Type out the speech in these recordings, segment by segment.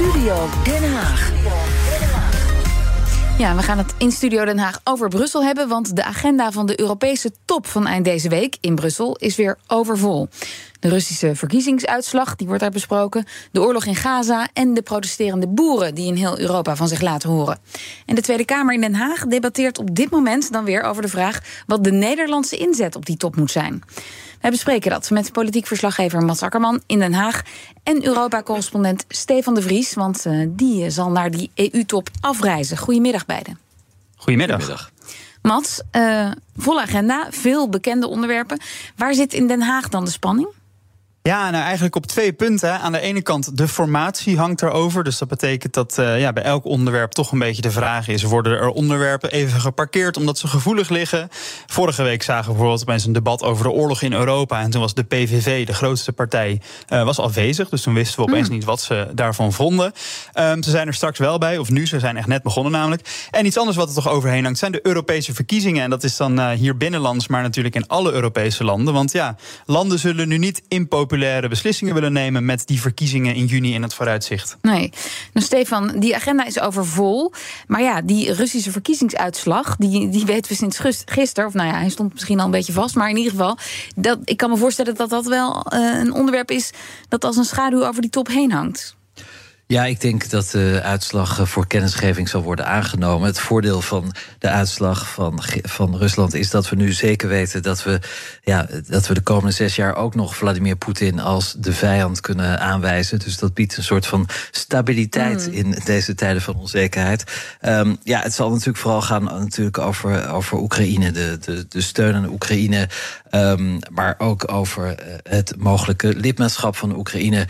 Studio Den Haag. Ja, we gaan het in Studio Den Haag over Brussel hebben, want de agenda van de Europese top van eind deze week in Brussel is weer overvol. De Russische verkiezingsuitslag, die wordt daar besproken, de oorlog in Gaza en de protesterende boeren die in heel Europa van zich laten horen. En de Tweede Kamer in Den Haag debatteert op dit moment dan weer over de vraag wat de Nederlandse inzet op die top moet zijn. Wij bespreken dat met politiek verslaggever Mats Akkerman in Den Haag en Europa-correspondent Stefan de Vries, want die zal naar die EU-top afreizen. Goedemiddag beiden. Goedemiddag. Mats, volle agenda, veel bekende onderwerpen. Waar zit in Den Haag dan de spanning? Ja, nou eigenlijk op 2 punten. Aan de ene kant de formatie hangt erover. Dus dat betekent dat bij elk onderwerp toch een beetje de vraag is: worden er onderwerpen even geparkeerd omdat ze gevoelig liggen? Vorige week zagen we bijvoorbeeld opeens een debat over de oorlog in Europa. En toen was de PVV, de grootste partij, was afwezig. Dus toen wisten we opeens niet wat ze daarvan vonden. Ze zijn er straks wel bij, of nu, ze zijn echt net begonnen namelijk. En iets anders wat er toch overheen hangt zijn de Europese verkiezingen. En dat is dan hier binnenlands, maar natuurlijk in alle Europese landen. Want ja, landen zullen nu niet impopulaire beslissingen willen nemen met die verkiezingen in juni in het vooruitzicht. Nee. Nou, Stefan, die agenda is overvol. Maar ja, die Russische verkiezingsuitslag, die weten we sinds gisteren. Of nou ja, hij stond misschien al een beetje vast. Maar in ieder geval, ik kan me voorstellen dat dat wel een onderwerp is dat als een schaduw over die top heen hangt. Ja, ik denk dat de uitslag voor kennisgeving zal worden aangenomen. Het voordeel van de uitslag van Rusland is dat we nu zeker weten dat we de komende 6 jaar ook nog Vladimir Poetin als de vijand kunnen aanwijzen. Dus dat biedt een soort van stabiliteit in deze tijden van onzekerheid. Het zal natuurlijk vooral gaan over Oekraïne, de steun aan Oekraïne. Maar ook over het mogelijke lidmaatschap van Oekraïne.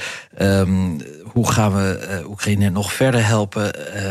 Hoe gaan we Oekraïne nog verder helpen?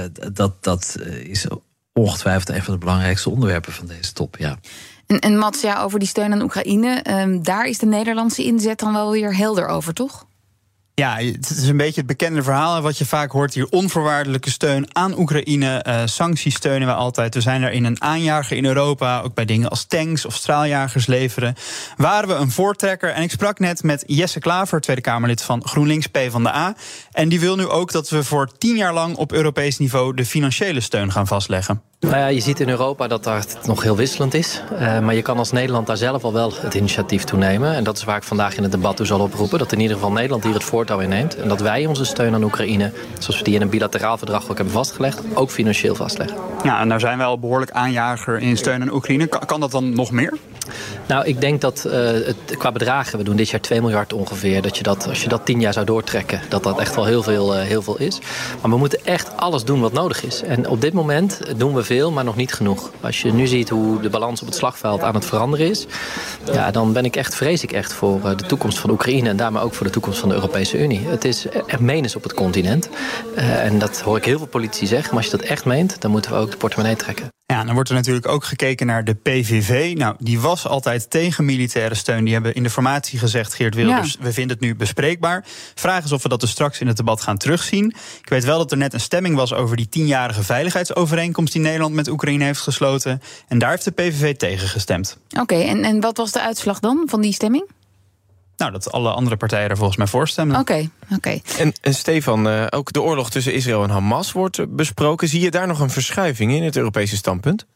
Dat is ongetwijfeld een van de belangrijkste onderwerpen van deze top, ja. En Mats, over die steun aan Oekraïne, daar is de Nederlandse inzet dan wel weer helder over, toch? Ja, het is een beetje het bekende verhaal wat je vaak hoort hier. Onvoorwaardelijke steun aan Oekraïne. Sancties steunen we altijd. We zijn daarin een aanjager in Europa. Ook bij dingen als tanks of straaljagers leveren. Waren we een voortrekker. En ik sprak net met Jesse Klaver, Tweede Kamerlid van GroenLinks PvdA. En die wil nu ook dat we voor 10 jaar lang op Europees niveau de financiële steun gaan vastleggen. Nou ja, je ziet in Europa dat het nog heel wisselend is. Maar je kan als Nederland daar zelf al wel het initiatief toe nemen. En dat is waar ik vandaag in het debat toe zal oproepen. Dat in ieder geval Nederland hier het voortouw inneemt. En dat wij onze steun aan Oekraïne, zoals we die in een bilateraal verdrag ook hebben vastgelegd, ook financieel vastleggen. Ja, en daar zijn wij al behoorlijk aanjager in steun aan Oekraïne. Kan dat dan nog meer? Nou, ik denk dat qua bedragen, we doen dit jaar 2 miljard ongeveer, als je dat 10 jaar zou doortrekken, dat echt wel heel veel is. Maar we moeten echt alles doen wat nodig is. En op dit moment doen we veel, maar nog niet genoeg. Als je nu ziet hoe de balans op het slagveld aan het veranderen is, ja, dan vrees ik echt voor de toekomst van Oekraïne en daarmee ook voor de toekomst van de Europese Unie. Het is echt menens op het continent. En dat hoor ik heel veel politici zeggen, maar als je dat echt meent, dan moeten we ook de portemonnee trekken. Ja, dan wordt er natuurlijk ook gekeken naar de PVV. Nou, die was altijd tegen militaire steun. Die hebben in de formatie gezegd, Geert Wilders, we vinden het nu bespreekbaar. Vraag is of we dat dus straks in het debat gaan terugzien. Ik weet wel dat er net een stemming was over die 10-jarige veiligheidsovereenkomst die Nederland met Oekraïne heeft gesloten. En daar heeft de PVV tegen gestemd. Oké, en wat was de uitslag dan van die stemming? Nou, dat alle andere partijen er volgens mij voor stemmen. Oké. En Stefan, ook de oorlog tussen Israël en Hamas wordt besproken. Zie je daar nog een verschuiving in het Europese standpunt?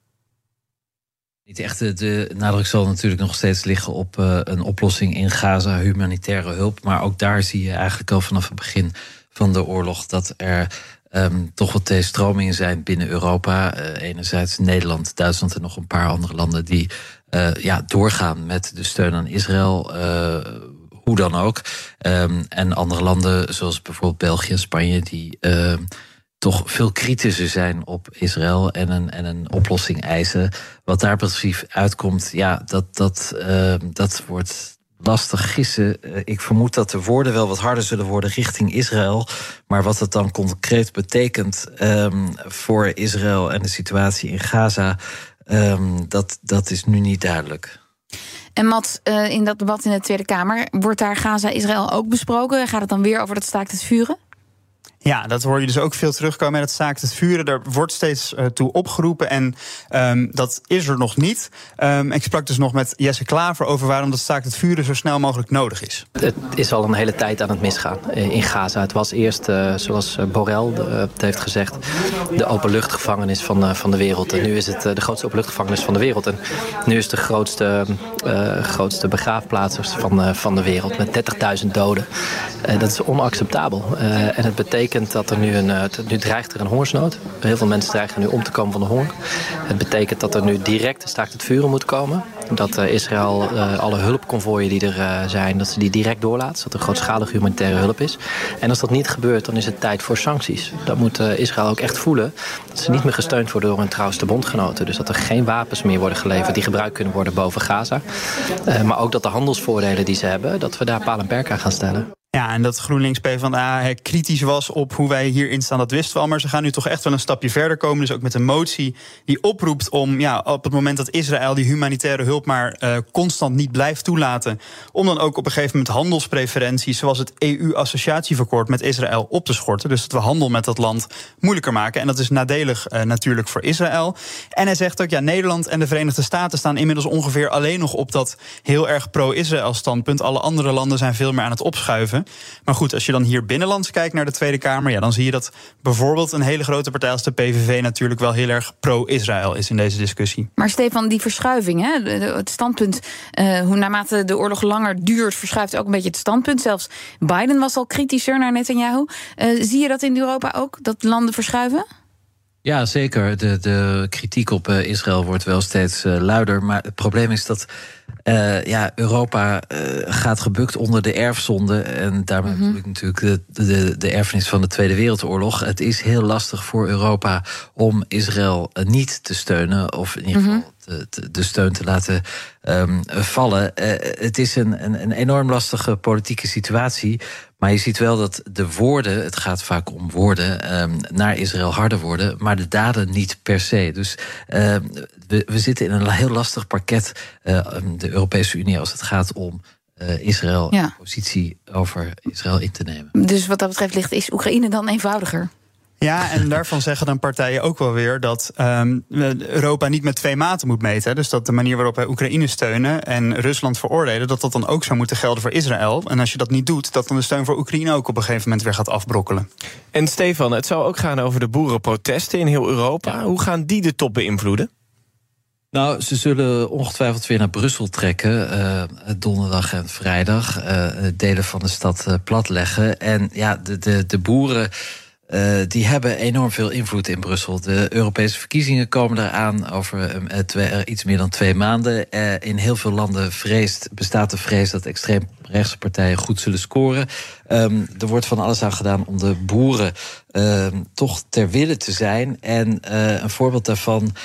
Niet echt. De nadruk zal natuurlijk nog steeds liggen op een oplossing in Gaza, humanitaire hulp. Maar ook daar zie je eigenlijk al vanaf het begin van de oorlog dat er toch wat twee stromingen zijn binnen Europa. Enerzijds Nederland, Duitsland en nog een paar andere landen die doorgaan met de steun aan Israël, hoe dan ook. En andere landen, zoals bijvoorbeeld België en Spanje, die toch veel kritischer zijn op Israël en een oplossing eisen. Wat daar precies uitkomt, dat wordt lastig gissen. Ik vermoed dat de woorden wel wat harder zullen worden richting Israël. Maar wat het dan concreet betekent voor Israël en de situatie in Gaza, dat is nu niet duidelijk. En Mats, in dat debat in de Tweede Kamer, wordt daar Gaza-Israël ook besproken? Gaat het dan weer over dat staakt het vuren? Ja, dat hoor je dus ook veel terugkomen met het staakt het vuren. Daar wordt steeds toe opgeroepen en dat is er nog niet. Ik sprak dus nog met Jesse Klaver over waarom dat staakt het vuren zo snel mogelijk nodig is. Het is al een hele tijd aan het misgaan in Gaza. Het was eerst, zoals Borrell het heeft gezegd, de openluchtgevangenis van de wereld. En nu is het de grootste openluchtgevangenis van de wereld. En nu is de grootste begraafplaats van de wereld met 30.000 doden. Dat is onacceptabel. En het betekent dat er nu dreigt er een hongersnood. Heel veel mensen dreigen nu om te komen van de honger. Het betekent dat er nu direct een staakt het vuren moet komen. Dat Israël alle hulpconvooien die er zijn, dat ze die direct doorlaat. Zodat er grootschalige humanitaire hulp is. En als dat niet gebeurt, dan is het tijd voor sancties. Dat moet Israël ook echt voelen. Dat ze niet meer gesteund worden door hun trouwste bondgenoten. Dus dat er geen wapens meer worden geleverd die gebruikt kunnen worden boven Gaza. Maar ook dat de handelsvoordelen die ze hebben, dat we daar paal en perk aan gaan stellen. Ja, en dat GroenLinks PvdA kritisch was op hoe wij hierin staan, dat wisten we al. Maar ze gaan nu toch echt wel een stapje verder komen. Dus ook met een motie die oproept om op het moment dat Israël die humanitaire hulp maar constant niet blijft toelaten, om dan ook op een gegeven moment handelspreferenties, zoals het EU-associatieverdrag met Israël, op te schorten. Dus dat we handel met dat land moeilijker maken. En dat is nadelig natuurlijk voor Israël. En hij zegt ook, Nederland en de Verenigde Staten staan inmiddels ongeveer alleen nog op dat heel erg pro-Israël standpunt. Alle andere landen zijn veel meer aan het opschuiven. Maar goed, als je dan hier binnenlands kijkt naar de Tweede Kamer, dan zie je dat bijvoorbeeld een hele grote partij als de PVV natuurlijk wel heel erg pro-Israël is in deze discussie. Maar Stefan, die verschuiving, het standpunt, hoe naarmate de oorlog langer duurt, verschuift ook een beetje het standpunt. Zelfs Biden was al kritischer naar Netanyahu. Zie je dat in Europa ook, dat landen verschuiven? Ja, zeker. De kritiek op Israël wordt wel steeds luider. Maar het probleem is dat Europa gaat gebukt onder de erfzonde. En daarmee bedoel ik natuurlijk de erfenis van de Tweede Wereldoorlog. Het is heel lastig voor Europa om Israël niet te steunen, of in ieder geval de steun te laten vallen. Het is een enorm lastige politieke situatie. Maar je ziet wel dat de woorden, het gaat vaak om woorden, naar Israël harder worden, maar de daden niet per se. Dus we zitten in een heel lastig parket, de Europese Unie, als het gaat om Israël, positie over Israël in te nemen. Dus wat dat betreft is Oekraïne dan eenvoudiger? Ja, en daarvan zeggen dan partijen ook wel weer dat Europa niet met twee maten moet meten. Dus dat de manier waarop wij Oekraïne steunen en Rusland veroordelen, dat dan ook zou moeten gelden voor Israël. En als je dat niet doet, dat dan de steun voor Oekraïne ook op een gegeven moment weer gaat afbrokkelen. En Stefan, het zou ook gaan over de boerenprotesten in heel Europa. Ja. Hoe gaan die de top beïnvloeden? Nou, ze zullen ongetwijfeld weer naar Brussel trekken, donderdag en vrijdag. Delen van de stad platleggen. En de boeren, die hebben enorm veel invloed in Brussel. De Europese verkiezingen komen eraan over iets meer dan 2 maanden. In heel veel landen bestaat de vrees dat extreemrechtse partijen goed zullen scoren. Er wordt van alles aan gedaan om de boeren toch ter wille te zijn. En een voorbeeld daarvan,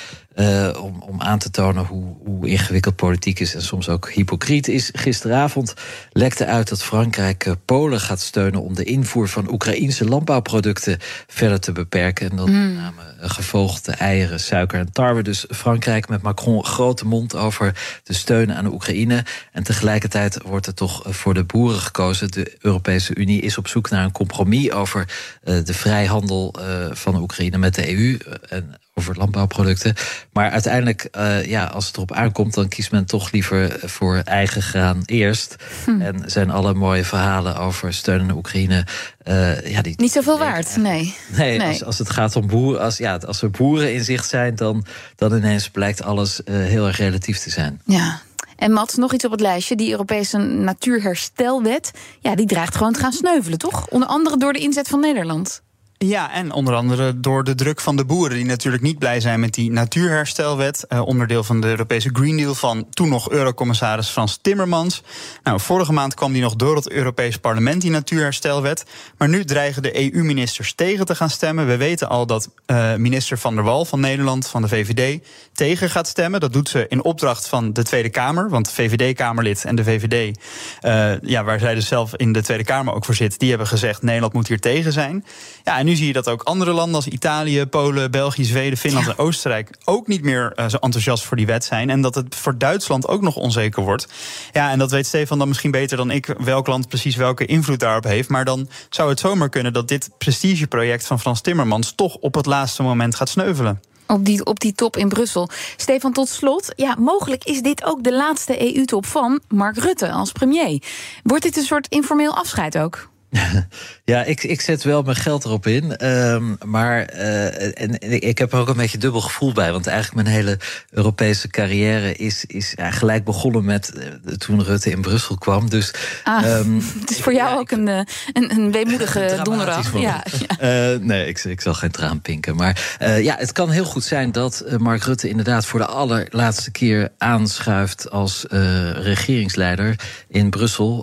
om aan te tonen hoe ingewikkeld politiek is en soms ook hypocriet is. Gisteravond lekte uit dat Frankrijk Polen gaat steunen om de invoer van Oekraïense landbouwproducten verder te beperken. En dan met name gevogelte eieren, suiker en tarwe. Dus Frankrijk met Macron grote mond over de steun aan de Oekraïne. En tegelijkertijd wordt er toch voor de boeren gekozen. De Europese Unie is op zoek naar een compromis over de vrijhandel van de Oekraïne met de EU en over landbouwproducten. Maar uiteindelijk, als het erop aankomt, dan kiest men toch liever voor eigen graan eerst. En zijn alle mooie verhalen over steun aan de Oekraïne niet zoveel waard, nee. Als het gaat om boeren, als er boeren in zicht zijn, dan ineens blijkt alles heel erg relatief te zijn. Ja. En Mats, nog iets op het lijstje. Die Europese Natuurherstelwet, die dreigt gewoon te gaan sneuvelen, toch? Onder andere door de inzet van Nederland. Ja, en onder andere door de druk van de boeren, die natuurlijk niet blij zijn met die natuurherstelwet. Onderdeel van de Europese Green Deal van toen nog Eurocommissaris Frans Timmermans. Nou, vorige maand kwam die nog door het Europees Parlement, die natuurherstelwet. Maar nu dreigen de EU-ministers tegen te gaan stemmen. We weten al dat minister Van der Wal van Nederland, van de VVD, tegen gaat stemmen. Dat doet ze in opdracht van de Tweede Kamer. Want de VVD-Kamerlid en de VVD, waar zij dus zelf in de Tweede Kamer ook voor zit, die hebben gezegd Nederland moet hier tegen zijn. Ja, en nu zie je dat ook andere landen als Italië, Polen, België, Zweden, Finland en Oostenrijk ook niet meer zo enthousiast voor die wet zijn. En dat het voor Duitsland ook nog onzeker wordt. Ja, en dat weet Stefan dan misschien beter dan ik, welk land precies welke invloed daarop heeft. Maar dan zou het zomaar kunnen dat dit prestigeproject van Frans Timmermans toch op het laatste moment gaat sneuvelen. Op die top in Brussel. Stefan, tot slot. Ja, mogelijk is dit ook de laatste EU-top van Mark Rutte als premier. Wordt dit een soort informeel afscheid ook? Ja, ik zet wel mijn geld erop in. Maar ik heb er ook een beetje dubbel gevoel bij. Want eigenlijk mijn hele Europese carrière is gelijk begonnen met toen Rutte in Brussel kwam. Dus, het is voor jou ook een weemoedige donderdag. Ja. Nee, ik zal geen traan pinken. Maar het kan heel goed zijn dat Mark Rutte inderdaad voor de allerlaatste keer aanschuift als regeringsleider in Brussel.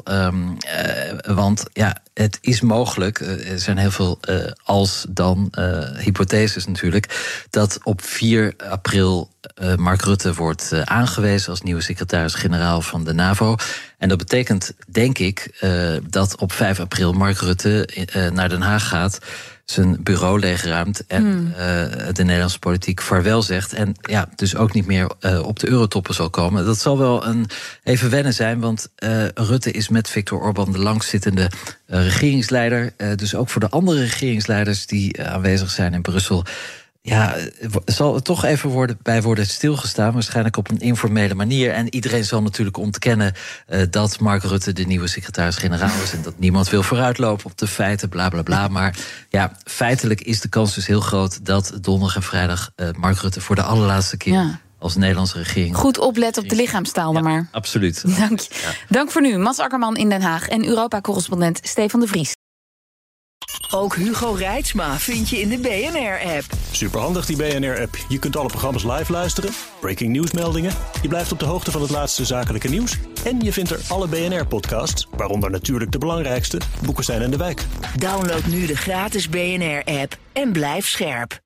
Want ja, het is mogelijk, er zijn heel veel als-dan hypotheses natuurlijk, dat op 4 april Mark Rutte wordt aangewezen als nieuwe secretaris-generaal van de NAVO. En dat betekent, denk ik, dat op 5 april Mark Rutte naar Den Haag gaat, zijn bureau leegruimt en de Nederlandse politiek vaarwel zegt. En ja, dus ook niet meer op de eurotoppen zal komen. Dat zal wel even wennen zijn, want Rutte is met Viktor Orbán de langzittende regeringsleider. Dus ook voor de andere regeringsleiders die aanwezig zijn in Brussel, ja, zal er toch even bij worden stilgestaan, waarschijnlijk op een informele manier. En iedereen zal natuurlijk ontkennen dat Mark Rutte de nieuwe secretaris-generaal is en dat niemand wil vooruitlopen op de feiten, bla bla bla. Maar ja, feitelijk is de kans dus heel groot dat donderdag en vrijdag Mark Rutte voor de allerlaatste keer als Nederlandse regering. Goed opletten op de lichaamstaal dan maar. Absoluut. Dank je. Ja. Dank voor nu, Mats Akkerman in Den Haag en Europa-correspondent Stefan de Vries. Ook Hugo Reitsma vind je in de BNR-app. Superhandig die BNR-app. Je kunt alle programma's live luisteren, breaking nieuwsmeldingen, je blijft op de hoogte van het laatste zakelijke nieuws en je vindt er alle BNR-podcasts, waaronder natuurlijk de belangrijkste, Boekenstein en de Wijk. Download nu de gratis BNR-app en blijf scherp.